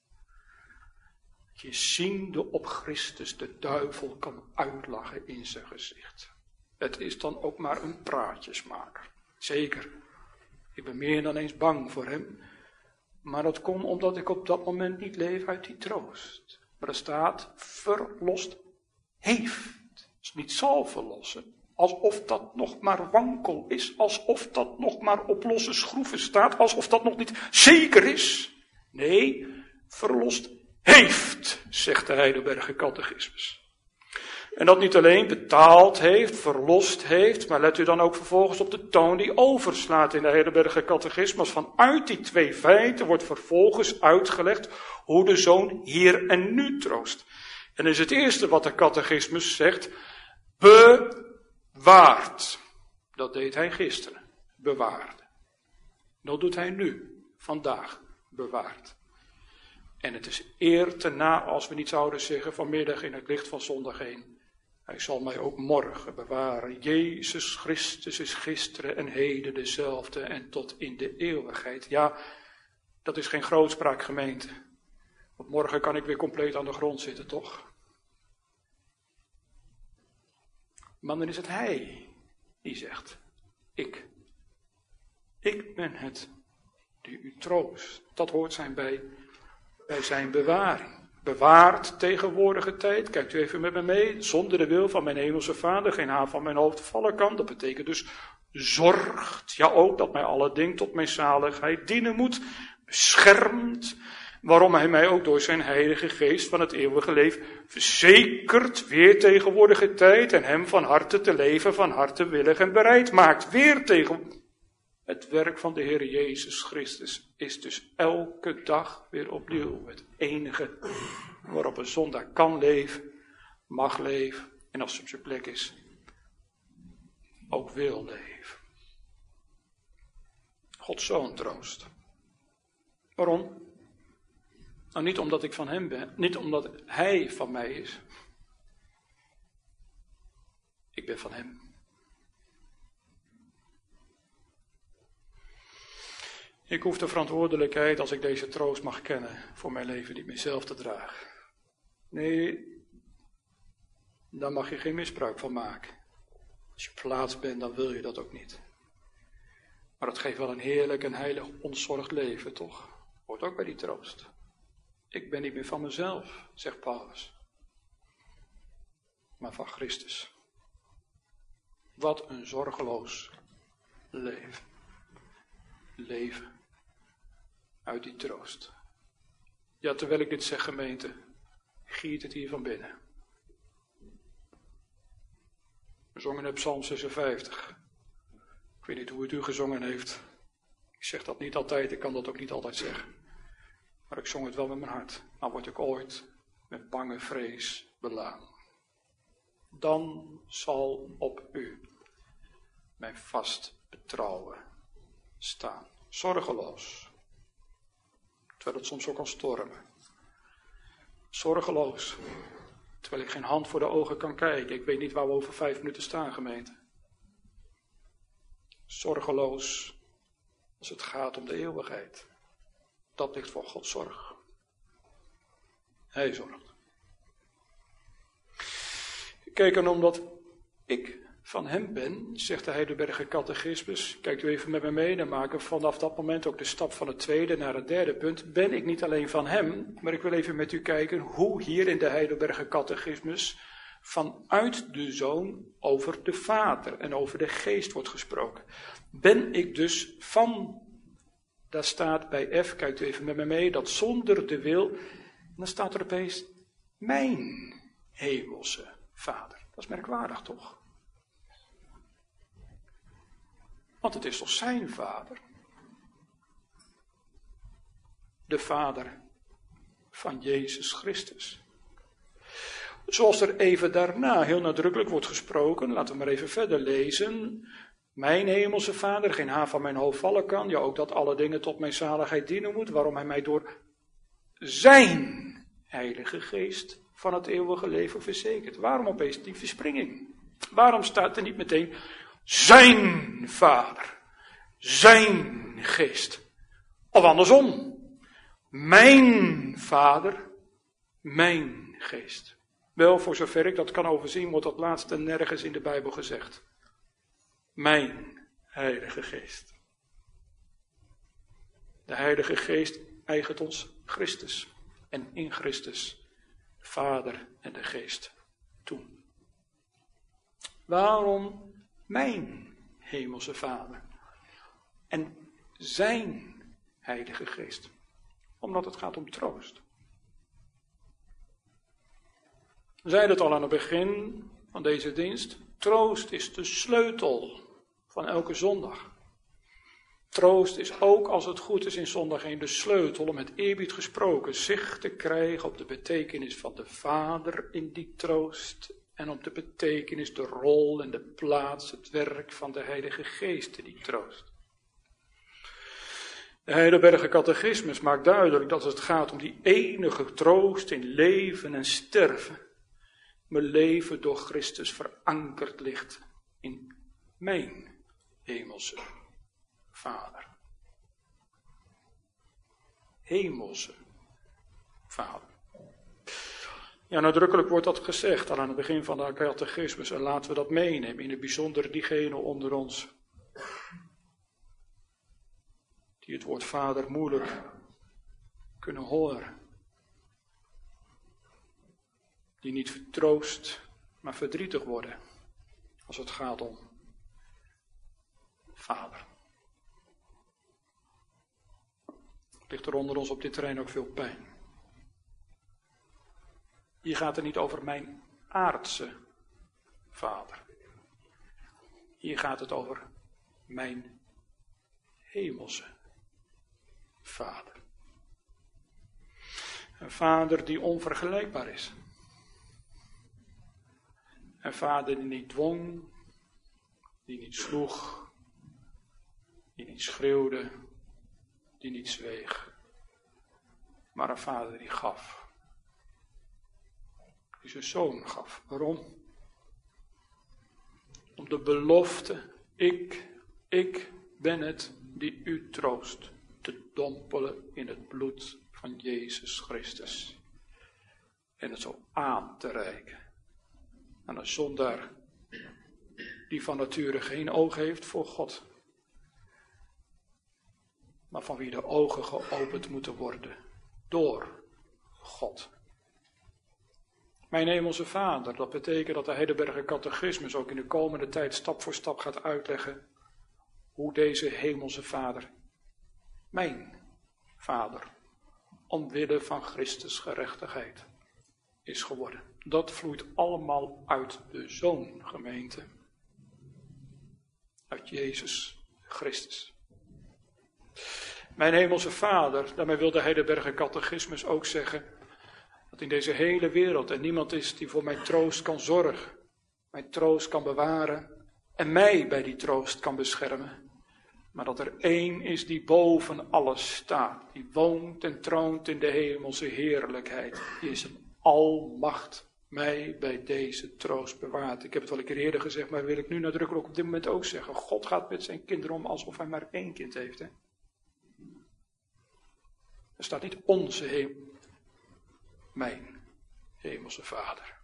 Je ziende op Christus de duivel kan uitlachen in zijn gezicht. Het is dan ook maar een praatjesmaker. Zeker. Ik ben meer dan eens bang voor hem. Maar dat komt omdat ik op dat moment niet leef uit die troost. Maar er staat, verlost heeft. Dus niet zal verlossen. Alsof dat nog maar wankel is. Alsof dat nog maar op losse schroeven staat. Alsof dat nog niet zeker is. Nee, verlost heeft, zegt de Heidelberger Catechismus. En dat niet alleen betaald heeft, verlost heeft, maar let u dan ook vervolgens op de toon die overslaat in de Heidelberger Catechismus. Vanuit die twee feiten wordt vervolgens uitgelegd hoe de Zoon hier en nu troost. En is het eerste wat de Catechismus zegt, bewaard. Dat deed hij gisteren, bewaarde. Dat doet hij nu, vandaag, bewaard. En het is eer te na als we niet zouden zeggen vanmiddag in het licht van zondag heen. Hij zal mij ook morgen bewaren. Jezus Christus is gisteren en heden dezelfde en tot in de eeuwigheid. Ja, dat is geen grootspraak, gemeente. Want morgen kan ik weer compleet aan de grond zitten, toch? Maar dan is het hij die zegt, ik. Ik ben het die u troost. Dat hoort zijn bij, bij zijn bewaring. Bewaard tegenwoordige tijd, kijkt u even met me mee, zonder de wil van mijn hemelse Vader geen haar van mijn hoofd vallen kan. Dat betekent dus zorgt, ja ook dat mij alle dingen tot mijn zaligheid dienen moet, beschermt, waarom hij mij ook door zijn heilige geest van het eeuwige leven verzekert, weer tegenwoordige tijd en hem van harte te leven, van harte willig en bereid maakt, weer tegen. Het werk van de Heer Jezus Christus is dus elke dag weer opnieuw het enige waarop een zondaar kan leven, mag leven en als het op zijn plek is, ook wil leven. Gods Zoon troost. Waarom? Nou, niet omdat ik van hem ben, niet omdat hij van mij is. Ik ben van hem. Ik hoef de verantwoordelijkheid, als ik deze troost mag kennen, voor mijn leven niet meer zelf te dragen. Nee, daar mag je geen misbruik van maken. Als je verlaatst bent, dan wil je dat ook niet. Maar het geeft wel een heerlijk en heilig ontzorgd leven, toch? Hoort ook bij die troost. Ik ben niet meer van mezelf, zegt Paulus. Maar van Christus. Wat een zorgeloos leven. Leven uit die troost. Ja, terwijl ik dit zeg, gemeente, giert het hier van binnen. We zongen op Psalm zesenvijftig. Ik weet niet hoe het u gezongen heeft. Ik zeg dat niet altijd, ik kan dat ook niet altijd zeggen. Maar ik zong het wel met mijn hart. Nou word ik ooit met bange vrees beladen. Dan zal op u mijn vast betrouwen staan. Zorgeloos. Terwijl het soms ook kan stormen. Zorgeloos. Terwijl ik geen hand voor de ogen kan kijken. Ik weet niet waar we over vijf minuten staan, gemeente. Zorgeloos als het gaat om de eeuwigheid. Dat ligt voor Gods zorg. Hij zorgt. Kijk, en omdat ik van hem ben, zegt de Heidelberger Catechismus, kijkt u even met me mee, dan maken we vanaf dat moment ook de stap van het tweede naar het derde punt. Ben ik niet alleen van hem, maar ik wil even met u kijken hoe hier in de Heidelberger Catechismus vanuit de Zoon over de Vader en over de Geest wordt gesproken. Ben ik dus van, daar staat bij F, kijkt u even met me mee, dat zonder de wil, dan staat er opeens mijn hemelse Vader. Dat is merkwaardig, toch? Want het is toch zijn Vader? De Vader van Jezus Christus. Zoals er even daarna heel nadrukkelijk wordt gesproken, laten we maar even verder lezen. Mijn hemelse Vader, geen haar van mijn hoofd vallen kan, ja ook dat alle dingen tot mijn zaligheid dienen moet, waarom hij mij door zijn Heilige Geest van het eeuwige leven verzekert. Waarom opeens die verspringing? Waarom staat er niet meteen zijn Vader, zijn Geest? Of andersom, mijn Vader, mijn Geest. Wel, voor zover ik dat kan overzien, wordt dat laatste nergens in de Bijbel gezegd. Mijn Heilige Geest. De Heilige Geest eigent ons Christus. En in Christus de Vader en de Geest toe. Waarom mijn hemelse Vader? En zijn Heilige Geest? Omdat het gaat om troost. We zeiden het al aan het begin van deze dienst. Troost is de sleutel van elke zondag. Troost is ook, als het goed is in zondag één, de sleutel om met eerbied gesproken zicht te krijgen op de betekenis van de Vader in die troost. En op de betekenis, de rol en de plaats, het werk van de Heilige Geest in die troost. De Heidelberger Catechismus maakt duidelijk dat het gaat om die enige troost in leven en sterven. Mijn leven door Christus verankerd ligt in mijn hemelse Vader. Hemelse Vader. Ja, nadrukkelijk wordt dat gezegd al aan het begin van de catechismus en laten we dat meenemen, in het bijzonder diegenen onder ons die het woord Vader moeilijk kunnen horen. Die niet vertroost, maar verdrietig worden als het gaat om Vader. Ligt er onder ons op dit terrein ook veel pijn. Hier gaat het niet over mijn aardse Vader. Hier gaat het over mijn hemelse Vader. Een Vader die onvergelijkbaar is. Een Vader die niet dwong, die niet sloeg, die niet schreeuwde, die niet zweeg. Maar een Vader die gaf. Die zijn zoon gaf. Waarom? Om de belofte, ik, ik ben het die u troost, te dompelen in het bloed van Jezus Christus. En het zo aan te reiken aan een zondaar die van nature geen oog heeft voor God, maar van wie de ogen geopend moeten worden door God. Mijn hemelse Vader, dat betekent dat de Heidelberger Catechismus ook in de komende tijd stap voor stap gaat uitleggen hoe deze hemelse Vader, mijn Vader, omwille van Christus gerechtigheid is geworden. Dat vloeit allemaal uit de Zoon, gemeente. Uit Jezus Christus. Mijn hemelse Vader, daarmee wil de Heidelberger Catechismus ook zeggen dat in deze hele wereld er niemand is die voor mijn troost kan zorgen, mijn troost kan bewaren en mij bij die troost kan beschermen. Maar dat er één is die boven alles staat, die woont en troont in de hemelse heerlijkheid. Die is een almacht mij bij deze troost bewaart. Ik heb het wel een keer eerder gezegd, maar wil ik nu nadrukkelijk op dit moment ook zeggen. God gaat met zijn kinderen om alsof hij maar één kind heeft. Hè? Er staat niet onze hemel, mijn hemelse Vader.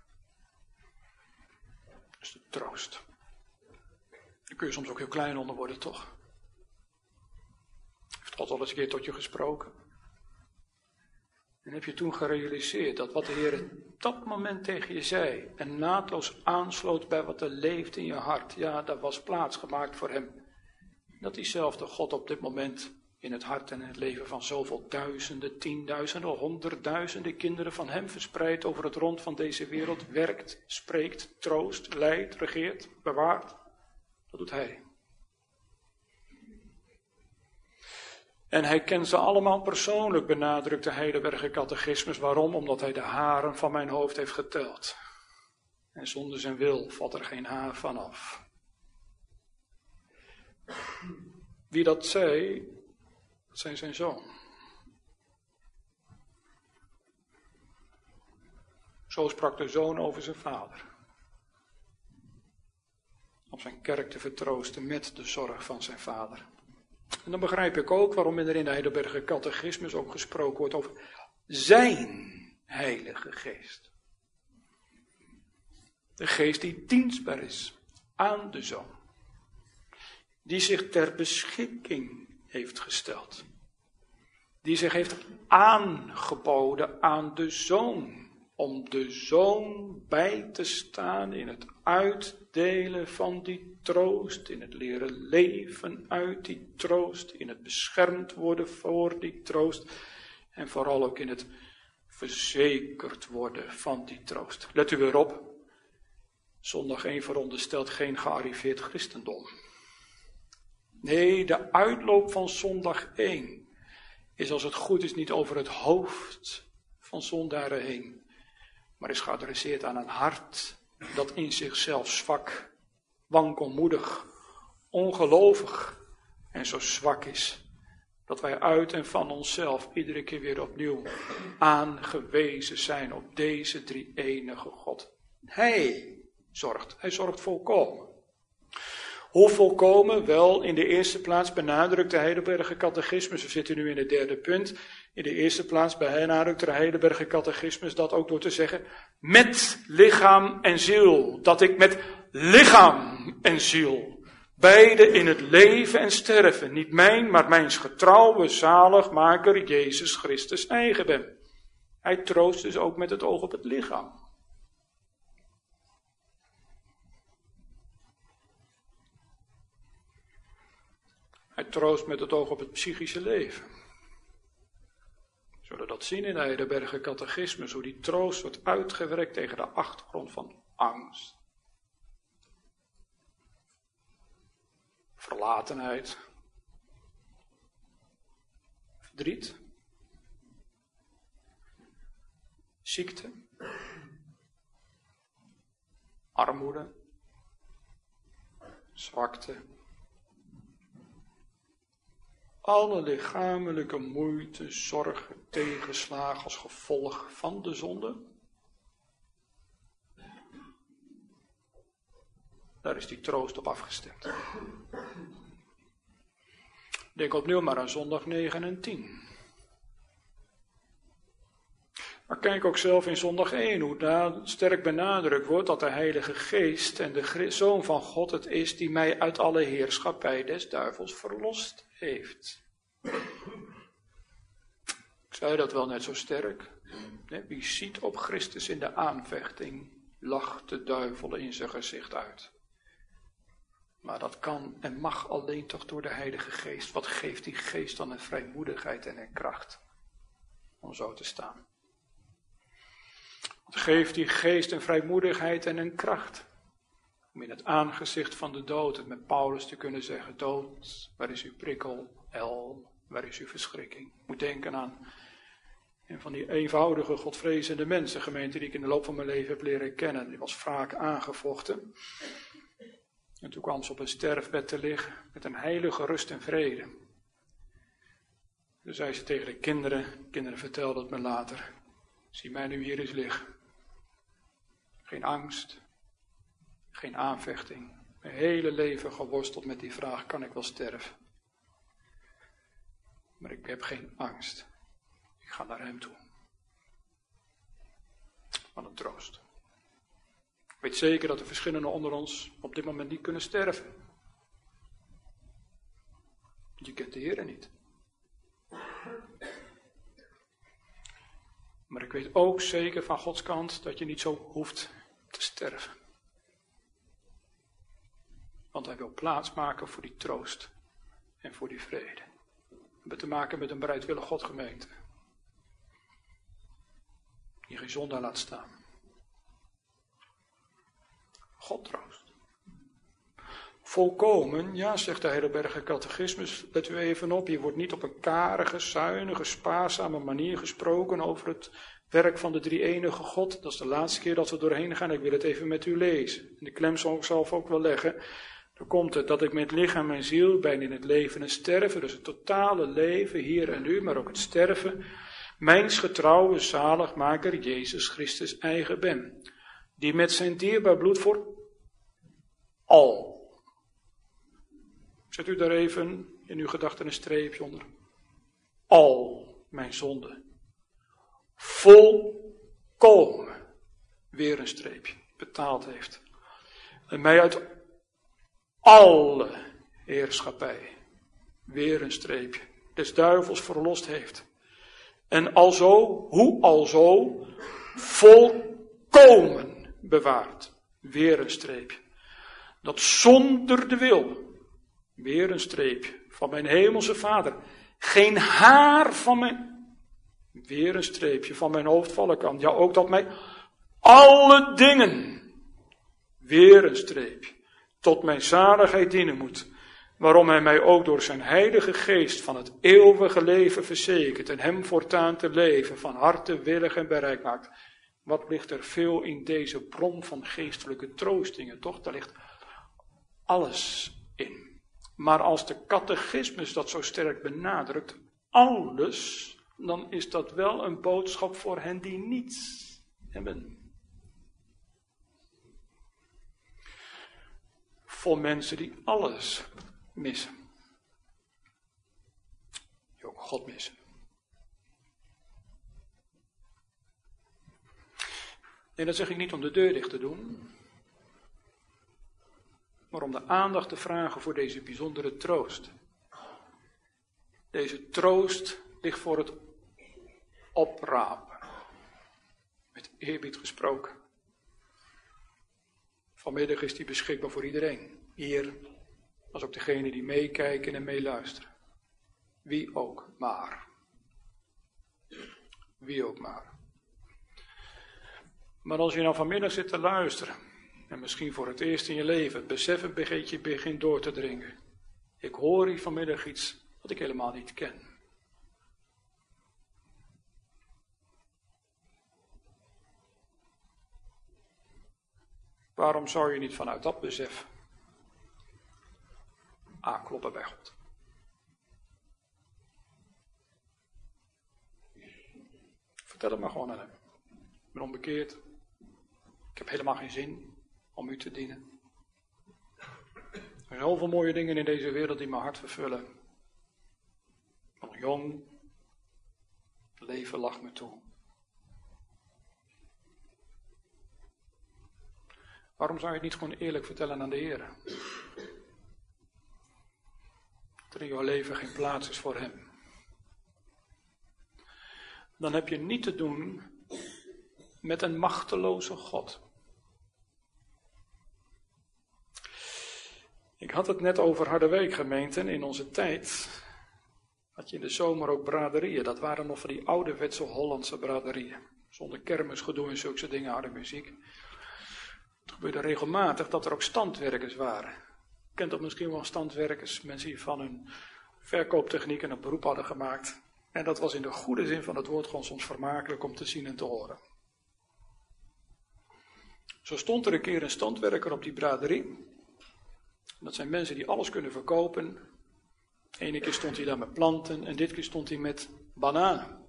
Dat is de troost. Daar kun je soms ook heel klein onder worden, toch? Heeft God al eens een keer tot je gesproken? En heb je toen gerealiseerd dat wat de Heer op dat moment tegen je zei en naadloos aansloot bij wat er leeft in je hart, ja, daar was plaats gemaakt voor hem. Dat diezelfde God op dit moment in het hart en in het leven van zoveel duizenden, tienduizenden, honderdduizenden kinderen van hem verspreid over het rond van deze wereld werkt, spreekt, troost, leidt, regeert, bewaart. Dat doet hij. En hij kent ze allemaal persoonlijk, benadrukt de Heidelberger Catechismus. Waarom? Omdat hij de haren van mijn hoofd heeft geteld. En zonder zijn wil valt er geen haar van af. Wie dat zei, dat zei zijn zoon. Zo sprak de zoon over zijn vader. Om zijn kerk te vertroosten met de zorg van zijn vader. En dan begrijp ik ook waarom er in de Heidelberger Catechismus ook gesproken wordt over zijn Heilige Geest. De geest die dienstbaar is aan de Zoon. Die zich ter beschikking heeft gesteld. Die zich heeft aangeboden aan de Zoon. Om de Zoon bij te staan in het uitdelen van die troost. In het leren leven uit die troost. In het beschermd worden voor die troost. En vooral ook in het verzekerd worden van die troost. Let u weer op. Zondag één veronderstelt geen gearriveerd christendom. Nee, de uitloop van zondag één is als het goed is niet over het hoofd van zondaren heen. Maar is geadresseerd aan een hart dat in zichzelf zwak, wankelmoedig, ongelovig en zo zwak is. Dat wij uit en van onszelf iedere keer weer opnieuw aangewezen zijn op deze drie enige God. Hij zorgt, hij zorgt volkomen. Hoe volkomen? Wel, in de eerste plaats benadrukt de Heidelberger Catechismus, we zitten nu in het derde punt, in de eerste plaats benadrukt de Heidelberger Catechismus dat ook door te zeggen, met lichaam en ziel, dat ik met lichaam en ziel, beide in het leven en sterven, niet mijn, maar mijns getrouwe zaligmaker Jezus Christus eigen ben. Hij troost dus ook met het oog op het lichaam. Hij troost met het oog op het psychische leven. We zullen dat zien in de Heidelberger Catechismus, hoe die troost wordt uitgewerkt tegen de achtergrond van angst. Verlatenheid. Verdriet. Ziekte. Armoede. Zwakte. Alle lichamelijke moeite, zorgen, tegenslagen als gevolg van de zonde. Daar is die troost op afgestemd. Denk opnieuw maar aan zondag negen en tien. Maar kijk ook zelf in zondag één, hoe daar sterk benadrukt wordt dat de Heilige Geest en de Zoon van God het is die mij uit alle heerschappij des duivels verlost heeft. Ik zei dat wel net zo sterk. Wie ziet op Christus in de aanvechting, lacht de duivel in zijn gezicht uit. Maar dat kan en mag alleen toch door de Heilige Geest. Wat geeft die Geest dan een vrijmoedigheid en een kracht om zo te staan? Wat geeft die Geest een vrijmoedigheid en een kracht om in het aangezicht van de dood het met Paulus te kunnen zeggen: dood, waar is uw prikkel? El, waar is uw verschrikking? Ik moet denken aan een van die eenvoudige, godvrezende mensengemeenten die ik in de loop van mijn leven heb leren kennen. Die was vaak aangevochten. En toen kwam ze op een sterfbed te liggen met een heilige rust en vrede. Toen zei ze tegen de kinderen, kinderen vertelden het me later: zie mij nu hier eens liggen. Geen angst, geen aanvechting. Mijn hele leven geworsteld met die vraag: kan ik wel sterven? Maar ik heb geen angst. Ik ga naar hem toe. Wat een troost. Ik weet zeker dat er verschillende onder ons op dit moment niet kunnen sterven. Je kent de Heer niet. Maar ik weet ook zeker van Gods kant dat je niet zo hoeft te sterven. Want hij wil plaats maken voor die troost en voor die vrede. We hebben te maken met een bereidwillig Godgemeente. Die geen zonde laat staan. God troost. Volkomen, ja, zegt de Heidelberger Catechismus, let u even op, hier wordt niet op een karige, zuinige, spaarzame manier gesproken over het werk van de drie-enige God. Dat is de laatste keer dat we doorheen gaan, ik wil het even met u lezen. En de klem zal ik zelf ook wel leggen. Dan komt het dat ik met lichaam en ziel, bijna in het leven en sterven, dus het totale leven hier en nu, maar ook het sterven, mijns getrouwe zaligmaker Jezus Christus eigen ben, die met zijn dierbaar bloed voor al. Zet u daar even in uw gedachten een streepje onder. Al mijn zonden. Volkomen. Weer een streepje. Betaald heeft. En mij uit alle heerschappij. Weer een streepje. Des duivels verlost heeft. En alzo, hoe alzo, volkomen bewaard. Weer een streepje. Dat zonder de wil. Weer een streepje van mijn hemelse Vader. Geen haar van mijn... Weer een streepje van mijn hoofd vallen kan. Ja, ook dat mij alle dingen... Weer een streepje. Tot mijn zaligheid dienen moet. Waarom hij mij ook door zijn heilige geest van het eeuwige leven verzekert. En hem voortaan te leven van harte willig en bereid maakt. Wat ligt er veel in deze bron van geestelijke troostingen, toch? Daar ligt alles in. Maar als de catechismus dat zo sterk benadrukt, alles, dan is dat wel een boodschap voor hen die niets hebben. Voor mensen die alles missen. Die ook God missen. En dat zeg ik niet om de deur dicht te doen, maar om de aandacht te vragen voor deze bijzondere troost. Deze troost ligt voor het oprapen. Met eerbied gesproken. Vanmiddag is die beschikbaar voor iedereen. Hier, als ook degenen die meekijken en meeluisteren. Wie ook maar. Wie ook maar. Maar als je nou vanmiddag zit te luisteren, en misschien voor het eerst in je leven, het besef een beetje begint door te dringen. Ik hoor hier vanmiddag iets wat ik helemaal niet ken. Waarom zou je niet vanuit dat besef aankloppen bij God? Vertel het maar gewoon aan hem. Ik ben onbekeerd. Ik heb helemaal geen zin om u te dienen. Er zijn zoveel mooie dingen in deze wereld die mijn hart vervullen. jong, het leven lag me toe. Waarom zou je het niet gewoon eerlijk vertellen aan de Heer? Dat er in jouw leven geen plaats is voor Hem. Dan heb je niet te doen met een machteloze God. Ik had het net over Harderwijk gemeenten. In onze tijd had je in de zomer ook braderieën. Dat waren nog van die ouderwetse Hollandse braderieën. Zonder kermisgedoe en zulke dingen, harde muziek. Het gebeurde regelmatig dat er ook standwerkers waren. Je kent dat misschien wel, standwerkers. Mensen die van hun verkooptechniek een beroep hadden gemaakt. En dat was in de goede zin van het woord gewoon soms vermakelijk om te zien en te horen. Zo stond er een keer een standwerker op die braderie. Dat zijn mensen die alles kunnen verkopen. Ene keer stond hij daar met planten en dit keer stond hij met bananen.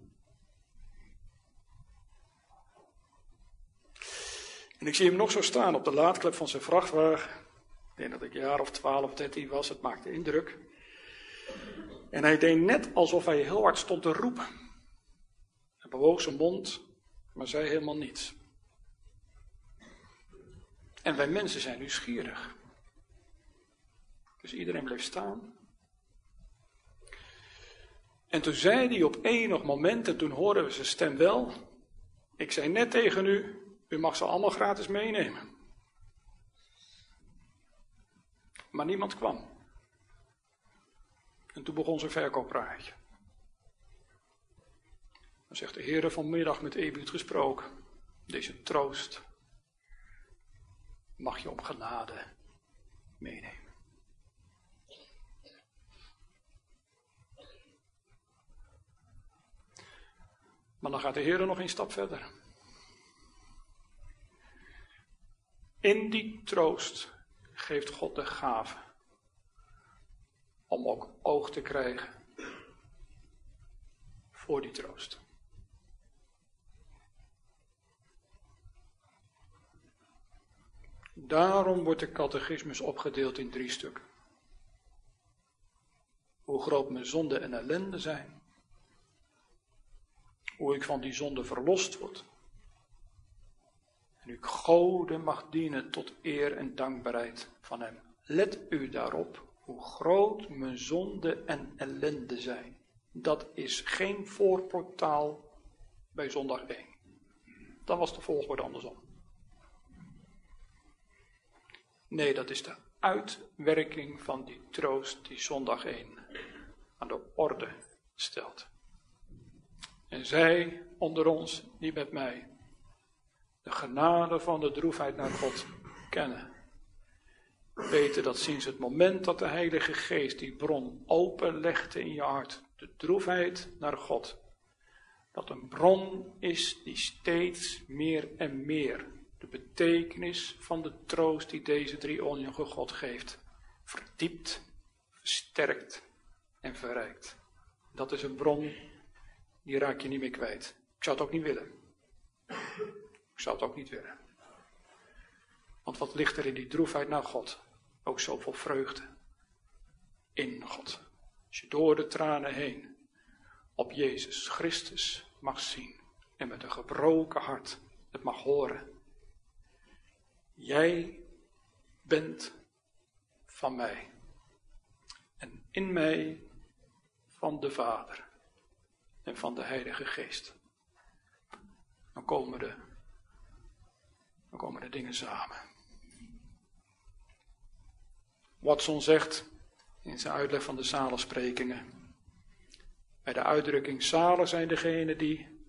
En ik zie hem nog zo staan op de laadklep van zijn vrachtwagen. Ik denk dat ik een jaar of twaalf, dertien was, het maakte indruk. En hij deed net alsof hij heel hard stond te roepen. Hij bewoog zijn mond, maar zei helemaal niets. En wij mensen zijn nieuwsgierig. Dus iedereen bleef staan. En toen zei hij op enig moment, en toen hoorden we zijn stem wel. Ik zei net tegen u, u mag ze allemaal gratis meenemen. Maar niemand kwam. En toen begon zijn verkooppraatje. Dan zegt de Heer vanmiddag met Ebuut gesproken. Deze troost mag je op genade meenemen. Maar dan gaat de Heer nog een stap verder. In die troost geeft God de gave om ook oog te krijgen voor die troost. Daarom wordt de catechismus opgedeeld in drie stukken. Hoe groot mijn zonde en ellende zijn. Hoe ik van die zonde verlost word. En ik Gode mag dienen tot eer en dankbaarheid van Hem. Let u daarop hoe groot mijn zonde en ellende zijn. Dat is geen voorportaal bij zondag één. Dan was de volgorde andersom. Nee, dat is de uitwerking van die troost die zondag één aan de orde stelt. En zij onder ons, die met mij de genade van de droefheid naar God kennen, weten dat sinds het moment dat de Heilige Geest die bron openlegde in je hart, de droefheid naar God, dat een bron is die steeds meer en meer de betekenis van de troost die deze drie-enige God geeft, verdiept, versterkt en verrijkt. Dat is een bron, die raak je niet meer kwijt. Ik zou het ook niet willen. Ik zou het ook niet willen. Want wat ligt er in die droefheid naar God? Ook zoveel vreugde in God. Als je door de tranen heen op Jezus Christus mag zien en met een gebroken hart het mag horen. Jij bent van mij en in mij van de Vader en van de Heilige Geest. Dan komen de, dan komen de dingen samen. Watson zegt in zijn uitleg van de zalensprekingen, bij de uitdrukking zalig zijn degenen die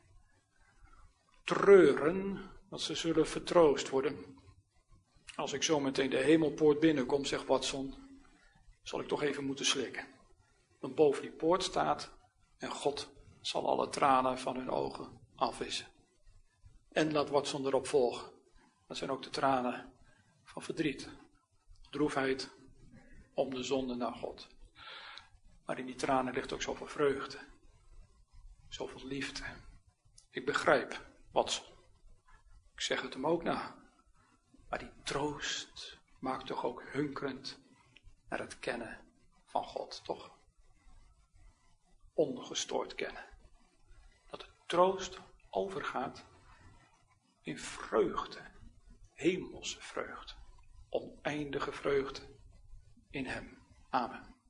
treuren dat ze zullen vertroost worden. Als ik zo meteen de hemelpoort binnenkom, zegt Watson, zal ik toch even moeten slikken. Want boven die poort staat en God zal alle tranen van hun ogen afwissen. En laat Watson erop volgen. Dat zijn ook de tranen van verdriet, droefheid om de zonde naar God. Maar in die tranen ligt ook zoveel vreugde, zoveel liefde. Ik begrijp Watson. Ik zeg het hem ook na. Maar die troost maakt toch ook hunkerend naar het kennen van God, toch? ongestoord kennen. Dat de troost overgaat in vreugde, hemelse vreugde, oneindige vreugde in hem. Amen.